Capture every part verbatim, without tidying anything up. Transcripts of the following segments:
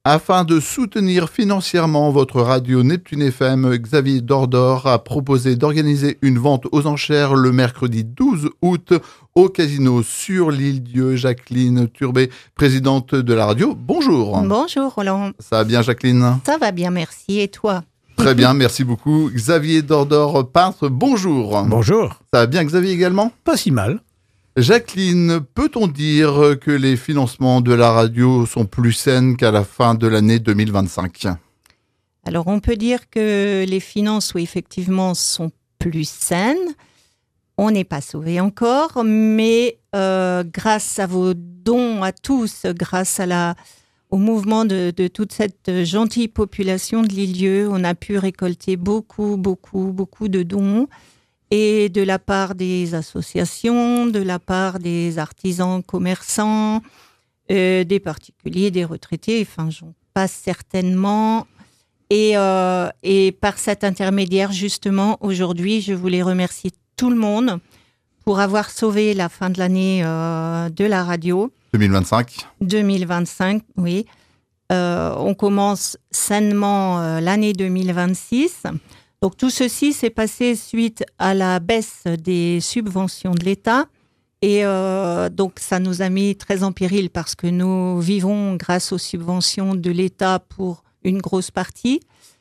Afin de soutenir financièrement votre radio Neptune F M, Xavier Dordor a proposé d'organiser une vente aux enchères le mercredi douze août au casino sur l'Île-Dieu. Jacqueline Turbet, présidente de la radio, bonjour. Bonjour Roland. Ça va bien Jacqueline? Ça va bien, merci. Et toi? Très bien, merci beaucoup. Xavier Dordor, peintre, bonjour. Bonjour. Ça va bien Xavier également? Pas si mal. Jacqueline, peut-on dire que les financements de la radio sont plus sains qu'à la fin de l'année deux mille vingt-cinq? Alors, on peut dire que les finances, oui, effectivement, sont plus saines. On n'est pas sauvés encore, mais euh, grâce à vos dons à tous, grâce à la, au mouvement de, de toute cette gentille population de l'Île-Dieu, on a pu récolter beaucoup, beaucoup, beaucoup de dons. Et de la part des associations, de la part des artisans commerçants, euh, des particuliers, des retraités, enfin j'en passe certainement. Et, euh, et par cet intermédiaire, justement, aujourd'hui, je voulais remercier tout le monde pour avoir sauvé la fin de l'année euh, de la radio. deux mille vingt-cinq. deux mille vingt-cinq, oui. Euh, on commence sainement euh, l'année deux mille vingt-six. Donc tout ceci s'est passé suite à la baisse des subventions de l'État et euh, donc ça nous a mis très en péril parce que nous vivons grâce aux subventions de l'État pour une grosse partie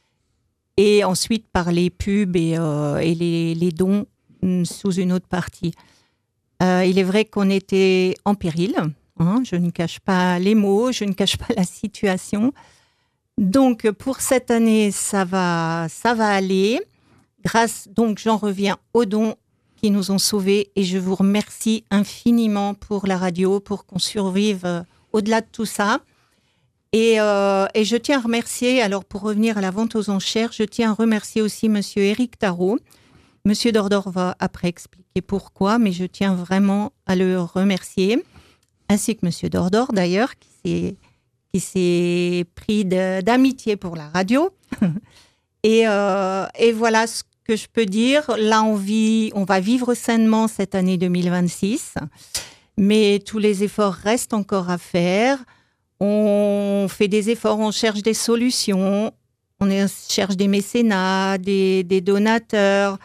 et ensuite par les pubs et, euh, et les, les dons sous une autre partie. Euh, il est vrai qu'on était en péril, hein, je ne cache pas les mots, je ne cache pas la situation. Donc, pour cette année, ça va, ça va aller. Grâce, donc, j'en reviens aux dons qui nous ont sauvés et je vous remercie infiniment pour la radio, pour qu'on survive euh, au-delà de tout ça. Et, euh, et je tiens à remercier, alors pour revenir à la vente aux enchères, je tiens à remercier aussi Monsieur Éric Tarot. Monsieur Dordor va après expliquer pourquoi, mais je tiens vraiment à le remercier, ainsi que Monsieur Dordor d'ailleurs, qui s'est... qui s'est pris de, d'amitié pour la radio. et, euh, et voilà ce que je peux dire. Là, on, vit, on va vivre sainement cette année deux mille vingt-six, mais tous les efforts restent encore à faire. On fait des efforts, on cherche des solutions, on cherche des mécénats, des, des donateurs,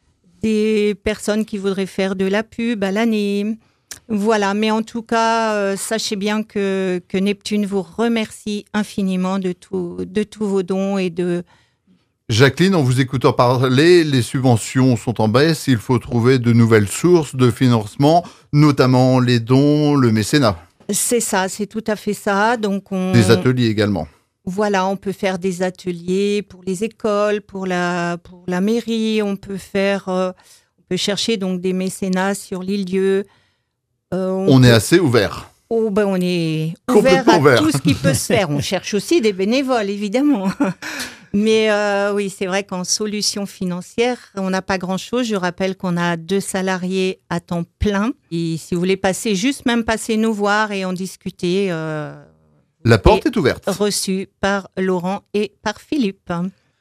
des personnes qui voudraient faire de la pub à l'année. Voilà, mais en tout cas, euh, sachez bien que, que Neptune vous remercie infiniment de, tout, de tous vos dons et de... Jacqueline, en vous écoutant parler, les subventions sont en baisse, il faut trouver de nouvelles sources de financement, notamment les dons, le mécénat. C'est ça, c'est tout à fait ça. Donc on... Des ateliers également. Voilà, on peut faire des ateliers pour les écoles, pour la, pour la mairie, on peut faire, euh, on peut chercher donc des mécénats sur l'Île-Dieu. Euh, on, on est assez ouvert. Oh, ben on est ouvert à ouvert. Tout ce qui peut se faire. On cherche aussi des bénévoles, évidemment. Mais euh, oui, c'est vrai qu'en solution financière, on n'a pas grand-chose. Je rappelle qu'on a deux salariés à temps plein. Et si vous voulez passer, juste même passer nous voir et en discuter. Euh, La porte est ouverte. Reçu par Laurent et par Philippe.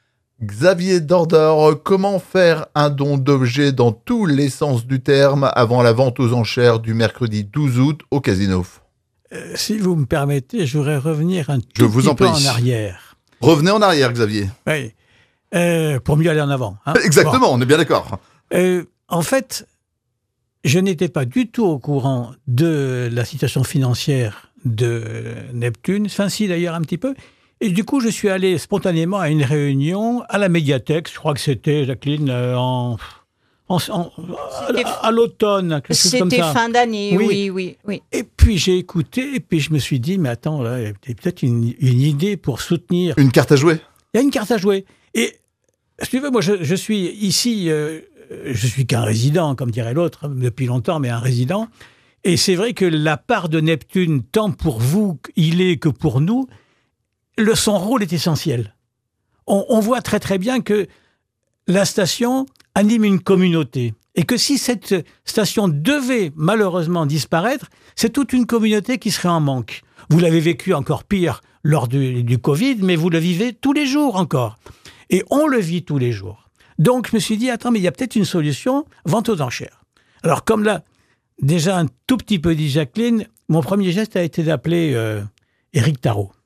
Xavier Dordor, comment faire un don d'objet dans tous les sens du terme avant la vente aux enchères du mercredi douze août au casino? euh, Si vous me permettez, je voudrais revenir un tout je vous petit en peu prie. en arrière. Revenez en arrière, Xavier. Oui, euh, pour mieux aller en avant. Hein. Exactement, bon. On est bien d'accord. Euh, en fait, je n'étais pas du tout au courant de la situation financière de Neptune, enfin si d'ailleurs un petit peu. Et du coup, je suis allé spontanément à une réunion à la médiathèque. Je crois que c'était, Jacqueline, euh, en, en, en, à, à l'automne, quelque chose comme ça. C'était fin d'année, oui. oui, oui, oui. Et puis j'ai écouté, et puis je me suis dit, mais attends, là, il y a peut-être une, une idée pour soutenir. Une carte à jouer. Il y a une carte à jouer. Et, si tu veux, moi, je, je suis ici, euh, je suis qu'un résident, comme dirait l'autre, depuis longtemps, mais un résident. Et c'est vrai que la part de Neptune, tant pour vous, il est que pour nous, Le, son rôle est essentiel. On, on voit très très bien que la station anime une communauté et que si cette station devait malheureusement disparaître, c'est toute une communauté qui serait en manque. Vous l'avez vécu encore pire lors du, du Covid, mais vous le vivez tous les jours encore. Et on le vit tous les jours. Donc je me suis dit, attends, mais il y a peut-être une solution, vente aux enchères. Alors comme là, déjà un tout petit peu dit Jacqueline, mon premier geste a été d'appeler euh, Éric Tarot.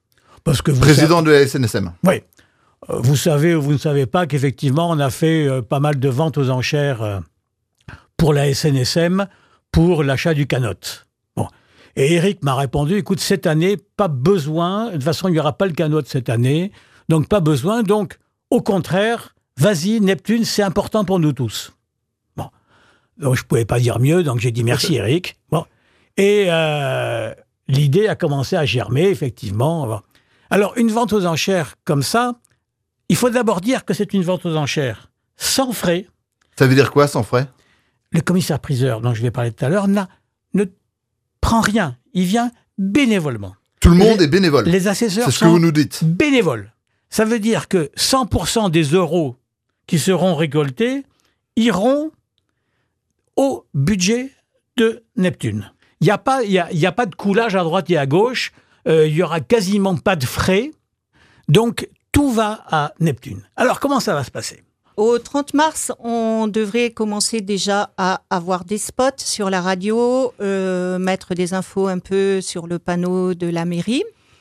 Parce que vous Président savez... de la S N S M. Oui. Euh, vous savez ou vous ne savez pas qu'effectivement, on a fait euh, pas mal de ventes aux enchères euh, pour la S N S M pour l'achat du Canot. Bon. Et Eric m'a répondu, écoute, cette année, pas besoin. De toute façon, il n'y aura pas le Canot cette année. Donc, pas besoin. Donc, au contraire, vas-y, Neptune, c'est important pour nous tous. Bon. Donc, je ne pouvais pas dire mieux. Donc, j'ai dit merci, Eric. Bon. Et euh, l'idée a commencé à germer, effectivement. Bon. Alors, une vente aux enchères comme ça, il faut d'abord dire que c'est une vente aux enchères sans frais. Ça veut dire quoi, sans frais ? Le commissaire-priseur, dont je vais parler tout à l'heure, n'a, ne prend rien. Il vient bénévolement. Tout le monde les, est bénévole. Les assesseurs c'est ce sont que vous nous dites. bénévoles. Ça veut dire que cent pour cent des euros qui seront récoltés iront au budget de Neptune. Il n'y a pas, il y a, il y a pas de coulage à droite et à gauche. Euh, il n'y aura quasiment pas de frais. Donc, tout va à Neptune. Alors, comment ça va se passer ? Au trente mars, on devrait commencer déjà à avoir des spots sur la radio, euh, mettre des infos un peu sur le panneau de la mairie.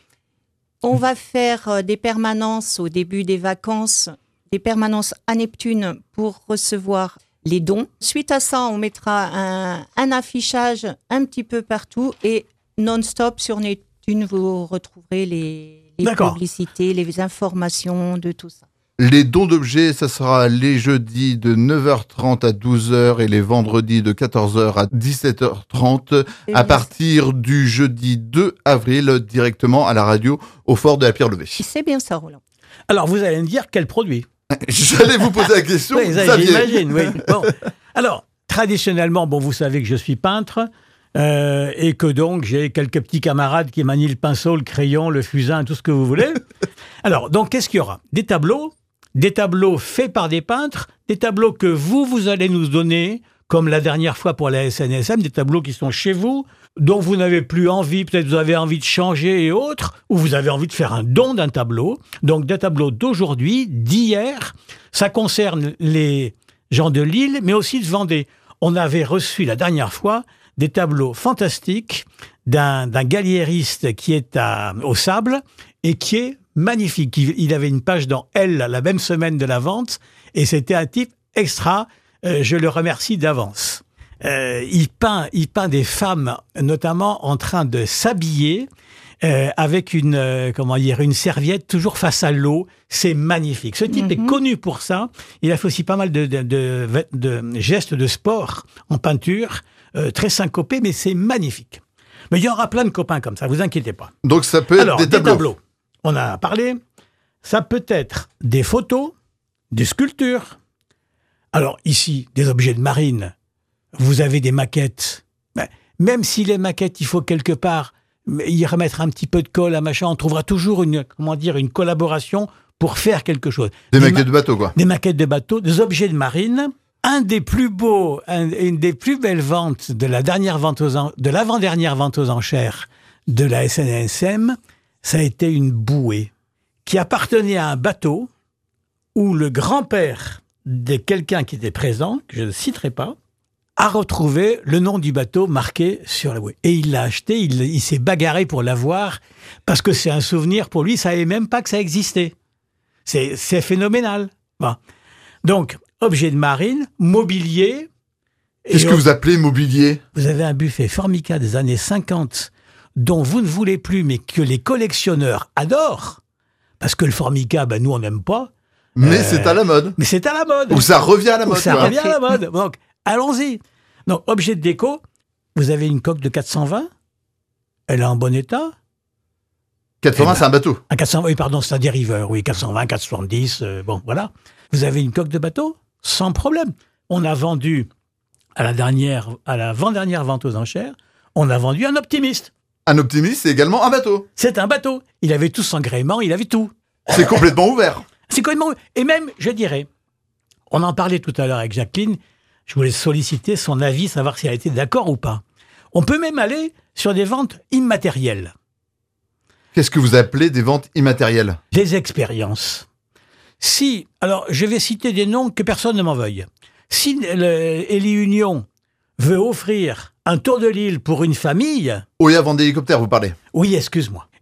On va faire des permanences au début des vacances, des permanences à Neptune pour recevoir les dons. Suite à ça, on mettra un, un affichage un petit peu partout et non-stop sur Neptune, vous retrouverez les, les publicités, les informations de tout ça. Les dons d'objets, ça sera les jeudis de neuf heures trente à douze heures et les vendredis de quatorze heures à dix-sept heures trente à partir du jeudi deux avril directement à la radio au fort de la Pierre-Levée. C'est bien ça, Roland. Alors, vous allez me dire quel produit ? J'allais vous poser la question, oui, ça, j'imagine, oui. Bon. Alors, traditionnellement, bon, vous savez que je suis peintre euh, et que donc j'ai quelques petits camarades qui manient le pinceau, le crayon, le fusain, tout ce que vous voulez. Alors, donc, qu'est-ce qu'il y aura ? Des tableaux. Des tableaux faits par des peintres, des tableaux que vous, vous allez nous donner, comme la dernière fois pour la S N S M, des tableaux qui sont chez vous, dont vous n'avez plus envie, peut-être vous avez envie de changer et autres, ou vous avez envie de faire un don d'un tableau. Donc des tableaux d'aujourd'hui, d'hier, ça concerne les gens de Lille, mais aussi de Vendée. On avait reçu la dernière fois des tableaux fantastiques d'un, d'un galliériste qui est à, au Sable et qui est magnifique. Il avait une page dans Elle la même semaine de la vente et c'était un type extra. Euh, je le remercie d'avance. Euh, il peint, il peint des femmes, notamment en train de s'habiller euh, avec une, euh, comment dire, une serviette toujours face à l'eau. C'est magnifique. Ce type mm-hmm. est connu pour ça. Il a fait aussi pas mal de, de, de, de gestes de sport en peinture, euh, très syncopés, mais c'est magnifique. Mais il y aura plein de copains comme ça, vous inquiétez pas. Donc ça peut être Alors, des tableaux. Des tableaux. On a parlé, ça peut être des photos, des sculptures. Alors ici, des objets de marine, vous avez des maquettes. Ben, même si les maquettes, il faut quelque part y remettre un petit peu de colle, un machin, on trouvera toujours une, comment dire, une collaboration pour faire quelque chose. Des, des maquettes ma- de bateaux, quoi. Des maquettes de bateaux, des objets de marine. Un des plus beaux, un, une des plus belles ventes de la dernière vente aux en, de l'avant-dernière vente aux enchères de la S N S M, ça a été une bouée qui appartenait à un bateau où le grand-père de quelqu'un qui était présent, que je ne citerai pas, a retrouvé le nom du bateau marqué sur la bouée. Et il l'a acheté, il, il s'est bagarré pour l'avoir, parce que c'est un souvenir pour lui, il ne savait même pas que ça existait. C'est, c'est phénoménal. Bon. Donc, objet de marine, mobilier. Qu'est-ce que vous appelez mobilier ? Vous avez un buffet Formica des années cinquante dont vous ne voulez plus, mais que les collectionneurs adorent, parce que le Formica, ben, nous, on n'aime pas. Mais euh, c'est à la mode. Mais c'est à la mode. Ou ça revient à la mode. Ou ça revient à la mode. Donc, allons-y. Donc, objet de déco, vous avez une coque de quatre cent vingt, elle est en bon état. quatre cent vingt, eh ben, c'est un bateau. Un quatre cent vingt, oui, pardon, c'est un dériveur, oui, quatre cent vingt, quatre cent soixante-dix, euh, bon, voilà. Vous avez une coque de bateau, sans problème. On a vendu, à la dernière, à l'avant-dernière vente aux enchères, on a vendu un optimiste. Un optimiste, c'est également un bateau. C'est un bateau. Il avait tout son gréement, il avait tout. C'est complètement ouvert. C'est complètement ouvert. Et même, je dirais, on en parlait tout à l'heure avec Jacqueline, je voulais solliciter son avis, savoir si elle était d'accord ou pas. On peut même aller sur des ventes immatérielles. Qu'est-ce que vous appelez des ventes immatérielles ? Des expériences. Si, alors je vais citer des noms que personne ne m'en veuille. Si Eli Union veut offrir un tour de l'île pour une famille... Oui, avant d'hélicoptère, vous parlez. Oui, excuse-moi.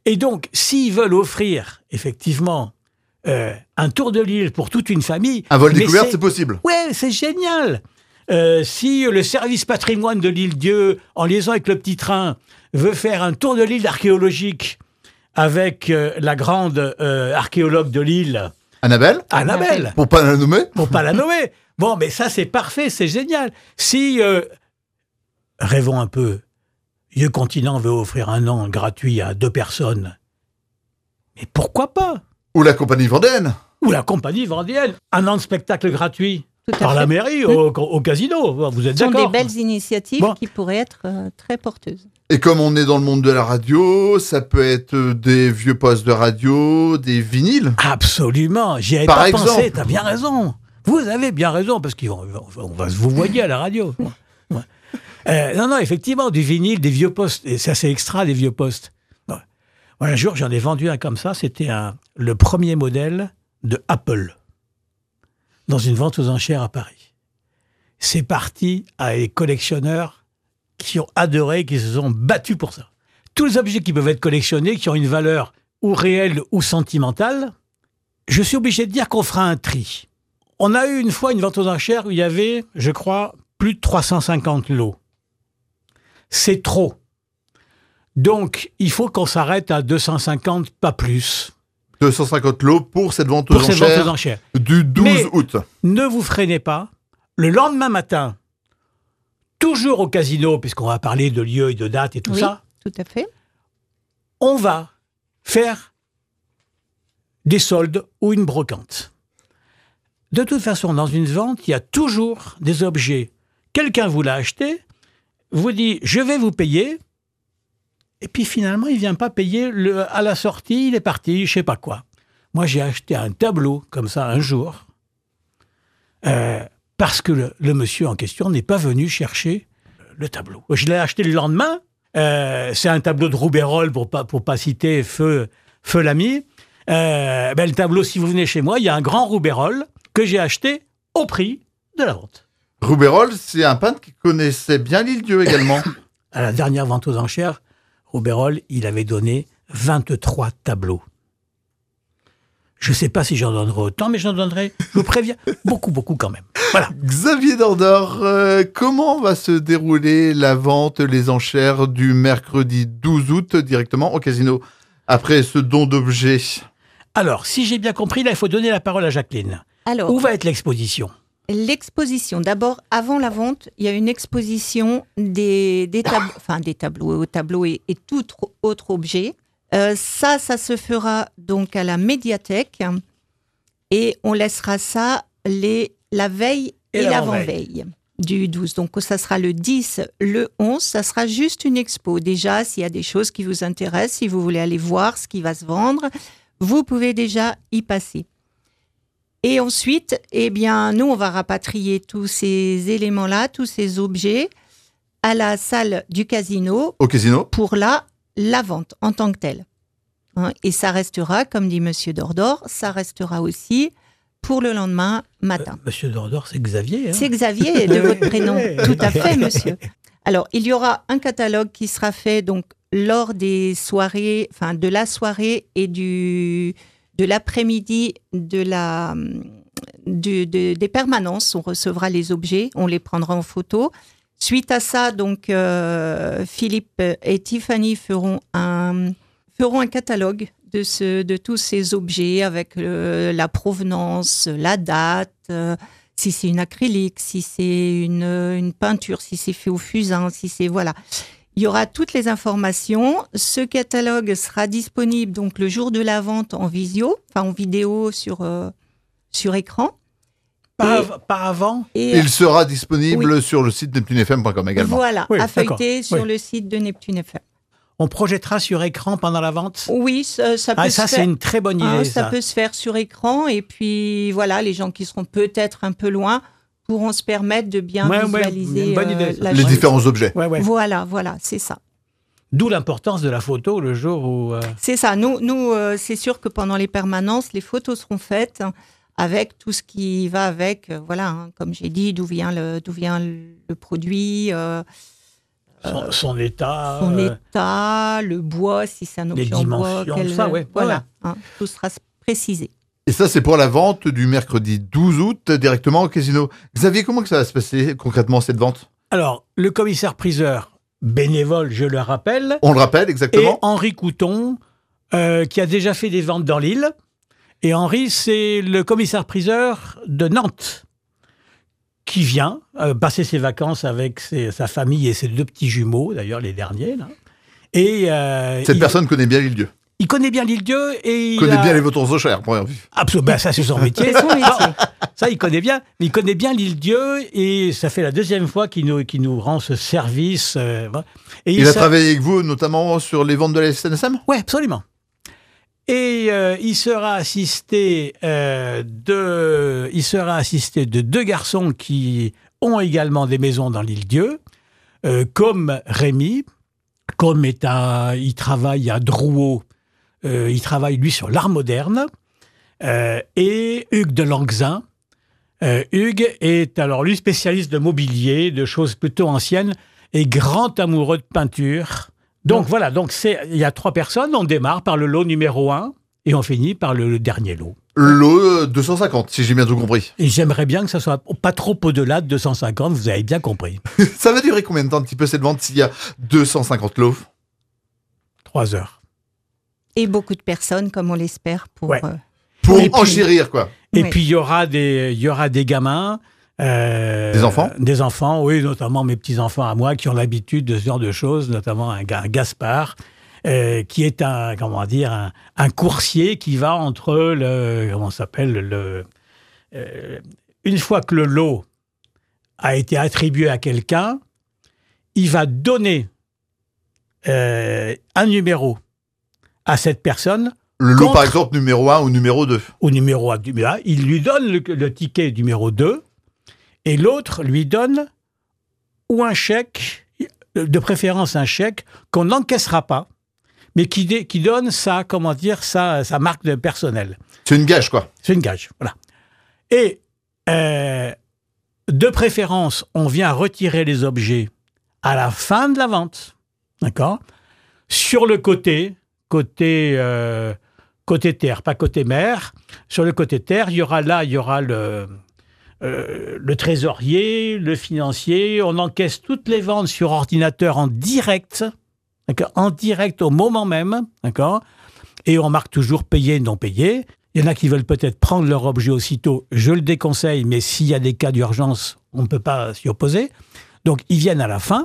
Et donc, s'ils veulent offrir, effectivement, euh, un tour de l'île pour toute une famille... Un vol découverte, c'est... c'est possible. Ouais, c'est génial. Euh, si le service patrimoine de l'Île-Dieu, en liaison avec le petit train, veut faire un tour de l'île archéologique avec euh, la grande euh, archéologue de l'île... Annabelle Annabelle. Pour pas la nommer Pour pas la nommer. Bon, mais ça, c'est parfait, c'est génial. Si, euh, rêvons un peu, Vieux Continent veut offrir un an gratuit à deux personnes, mais pourquoi pas? Ou la compagnie vendéenne. Ou la compagnie vendéenne. Un an de spectacle gratuit Tout à par fait. la mairie, au, au casino. Vous êtes Ce sont d'accord? des belles initiatives bon. qui pourraient être euh, très porteuses. Et comme on est dans le monde de la radio, ça peut être des vieux postes de radio, des vinyles. Absolument. J'y avais Par pas exemple. pensé. T'as bien raison. Vous avez bien raison, parce qu'on on va vous voyer à la radio. Ouais. Euh, non, non, effectivement, du vinyle, des vieux postes. Et ça, c'est extra, des vieux postes. Ouais, un jour, j'en ai vendu un comme ça. C'était un, le premier modèle de Apple dans une vente aux enchères à Paris. C'est parti à des collectionneurs qui ont adoré, qui se sont battus pour ça. Tous les objets qui peuvent être collectionnés, qui ont une valeur ou réelle ou sentimentale, je suis obligé de dire qu'on fera un tri. On a eu une fois une vente aux enchères où il y avait, je crois, plus de trois cent cinquante lots. C'est trop. Donc, il faut qu'on s'arrête à deux cent cinquante, pas plus. deux cent cinquante lots pour cette vente aux, pour cette enchères, vente aux enchères du douze Mais août. Ne vous freinez pas. Le lendemain matin, toujours au casino, puisqu'on va parler de lieux et de dates et tout oui, ça, tout à fait. on va faire des soldes ou une brocante. De toute façon, dans une vente, il y a toujours des objets. Quelqu'un vous l'a acheté, vous dit « je vais vous payer », et puis finalement, il ne vient pas payer le, à la sortie, il est parti, je ne sais pas quoi. Moi, j'ai acheté un tableau comme ça un jour, euh, parce que le, le monsieur en question n'est pas venu chercher le tableau. Je l'ai acheté le lendemain, euh, c'est un tableau de Roubayrol, pour ne pas, pour pas citer Feu, Feu l'ami. Euh, ben, le tableau, si vous venez chez moi, il y a un grand Roubayrol que j'ai acheté au prix de la vente. Roubayrol, c'est un peintre qui connaissait bien l'Île-Dieu également. À la dernière vente aux enchères, Roubayrol, il avait donné vingt-trois tableaux. Je ne sais pas si j'en donnerai autant, mais j'en donnerai, je vous préviens, beaucoup, beaucoup quand même. Voilà. Xavier Dordor, euh, comment va se dérouler la vente, les enchères du mercredi douze août directement au casino, après ce don d'objets? Alors, si j'ai bien compris, là, il faut donner la parole à Jacqueline. Alors, où va être l'exposition? L'exposition, d'abord, avant la vente, il y a une exposition des, des, tab- enfin, des tableaux, tableaux et, et tout autre objet. Euh, ça, ça se fera donc à la médiathèque et on laissera ça les, la veille et, et l'avant-veille du douze. Donc, ça sera le dix, le onze, ça sera juste une expo. Déjà, s'il y a des choses qui vous intéressent, si vous voulez aller voir ce qui va se vendre, vous pouvez déjà y passer. Et ensuite, eh bien, nous, on va rapatrier tous ces éléments-là, tous ces objets, à la salle du casino. Au casino. Pour la, la vente en tant que telle. Hein, et ça restera, comme dit Monsieur Dordor, ça restera aussi pour le lendemain matin. Euh, Monsieur Dordor, c'est Xavier. Hein, c'est Xavier, de votre prénom. Tout à fait, monsieur. Alors, il y aura un catalogue qui sera fait donc lors des soirées, enfin, de la soirée et du... de l'après-midi de la, de, de, des permanences. On recevra les objets, on les prendra en photo. Suite à ça, donc, euh, Philippe et Tiffany feront un, feront un catalogue de, ce, de tous ces objets avec le, la provenance, la date, euh, si c'est une acrylique, si c'est une, une peinture, si c'est fait au fusain, si c'est... Voilà. Il y aura toutes les informations. Ce catalogue sera disponible donc le jour de la vente en visio, enfin en vidéo sur, euh, sur écran. Par, et, par avant et, Il sera disponible oui. sur le site neptune f m point com également. Voilà, oui, à feuilleter sur oui. le site de Neptune F M. On projettera sur écran pendant la vente? Oui, ça, ça peut ah, se ça, faire. c'est une très bonne idée. Hein, ça. ça peut se faire sur écran. Et puis, voilà, les gens qui seront peut-être un peu loin pourront se permettre de bien ouais, visualiser ouais, bonne idée, euh, la les chose. différents objets. Ouais, ouais. Voilà, voilà, c'est ça. D'où l'importance de la photo le jour où... Euh... C'est ça. Nous, nous euh, c'est sûr que pendant les permanences, les photos seront faites hein, avec tout ce qui va avec. Euh, voilà, hein, comme j'ai dit, d'où vient le, d'où vient le, le produit, euh, Son, son état. son euh, état, le bois, si c'est un objet les en bois. dimensions, quel- ça, ouais, Voilà, ouais. hein, tout sera précisé. Et ça, c'est pour la vente du mercredi douze août directement au casino. Xavier, comment que ça va se passer concrètement cette vente? Alors, le commissaire-priseur, bénévole, je le rappelle, On le rappelle et exactement. Henri Couton, euh, qui a déjà fait des ventes dans l'île. Et Henri, c'est le commissaire-priseur de Nantes, qui vient euh, passer ses vacances avec ses- sa famille et ses deux petits jumeaux, d'ailleurs les derniers. Là. Et euh, Cette il, personne connaît bien l'île-dieu. il connaît bien l'île-dieu et il Connaît a- bien les vautours aux chers, première vue. Absolument, ben, ça c'est son métier. C'est son métier. Ça, il connaît bien. Mais il connaît bien l'île-dieu et ça fait la deuxième fois qu'il nous, qu'il nous rend ce service. euh, voilà. et Il a sa- travaillé avec vous, notamment sur les ventes de la S N S M? Oui, absolument. Et euh, il sera assisté euh, de, il sera assisté de deux garçons qui ont également des maisons dans l'île-dieu, euh, comme Rémi, comme est à, il travaille à Drouot, euh, il travaille lui sur l'art moderne, euh, et Hugues de Langzin. Euh, Hugues est alors lui spécialiste de mobilier, de choses plutôt anciennes, et grand amoureux de peinture. Donc voilà, donc c'est, il y a trois personnes, on démarre par le lot numéro un et on finit par le, le dernier lot. Lot euh, deux cent cinquante, si j'ai bien tout compris. Et j'aimerais bien que ça soit pas trop au-delà de deux cent cinquante, vous avez bien compris. Ça va durer combien de temps un petit peu cette vente s'il y a deux cent cinquante lots? Trois heures. Et beaucoup de personnes, comme on l'espère, pour... Ouais. euh, Pour Et puis- enchérir, quoi. Et Oui. puis il y aura des, il y aura des gamins. euh, Des enfants Des enfants, oui, notamment mes petits-enfants à moi qui ont l'habitude de ce genre de choses, notamment un, gars- un Gaspard, euh, qui est un, comment dire, un, un coursier qui va entre le, comment ça s'appelle, le, euh, une fois que le lot a été attribué à quelqu'un, il va donner euh, un numéro à cette personne Le lot, Contre- par exemple, numéro un ou numéro deux. au numéro un, il lui donne le, le ticket numéro deux et l'autre lui donne ou un chèque, de préférence un chèque qu'on n'encaissera pas, mais qui, dé- qui donne sa, comment dire, sa, sa marque de personnel. C'est une gage, quoi. C'est une gage, voilà. Et euh, de préférence, on vient retirer les objets à la fin de la vente, d'accord? Sur le côté, côté euh, côté terre, pas côté mer. Sur le côté terre, il y aura là, il y aura le euh, le trésorier, le financier. On encaisse toutes les ventes sur ordinateur en direct, d'accord, en direct au moment même, d'accord. Et on marque toujours payé, non payé. Il y en a qui veulent peut-être prendre leur objet aussitôt. Je le déconseille, mais s'il y a des cas d'urgence, on ne peut pas s'y opposer. Donc, ils viennent à la fin,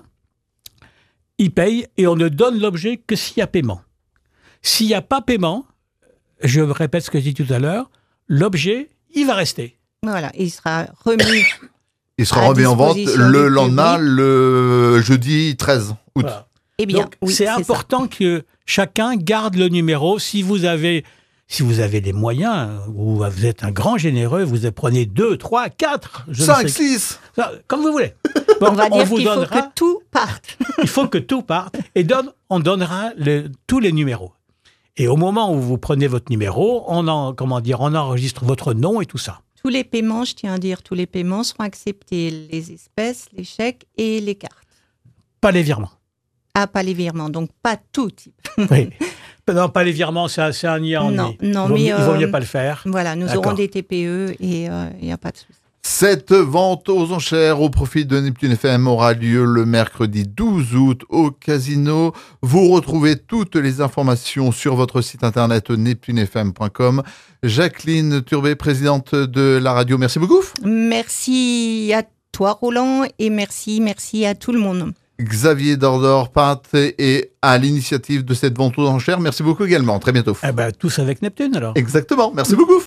ils payent et on ne donne l'objet que s'il y a paiement. S'il n'y a pas paiement, je répète ce que j'ai dit tout à l'heure, l'objet, il va rester. Voilà, il sera remis. Il sera À remis en vente disposition le du lendemain, public. le jeudi treize août. Voilà. Eh bien, Donc, oui, c'est ça. important que chacun garde le numéro. Si vous avez, si vous avez les moyens, ou vous êtes un grand généreux, vous prenez deux, trois, quatre, je ne cinq, sais- six. Ça, comme vous voulez. Bon, On va dire vous qu'il faut donnera, que tout parte. il faut que tout parte et donne, on donnera le- tous les numéros. Et au moment où vous prenez votre numéro, on en, comment dire, on enregistre votre nom et tout ça. Tous les paiements, je tiens à dire, tous les paiements seront acceptés, les espèces, les chèques et les cartes. Pas les virements. Ah, pas les virements, donc pas tout type. Oui. Non, pas les virements, c'est c'est un niais en Non, niais. non, il vaut, mais, mieux- il vaut euh, mieux pas le faire. Voilà, nous D'accord. aurons des T P E et il n'y a pas de souci. Cette vente aux enchères au profit de Neptune F M aura lieu le mercredi douze août au casino. Vous retrouvez toutes les informations sur votre site internet neptune f m point com. Jacqueline Turbet, présidente de la radio, merci beaucoup. Merci à toi, Roland, et merci, merci à tout le monde. Xavier Dordor, peintre et à l'initiative de cette vente aux enchères, merci beaucoup également. Très bientôt. Eh ben, tous avec Neptune alors. Exactement, merci beaucoup.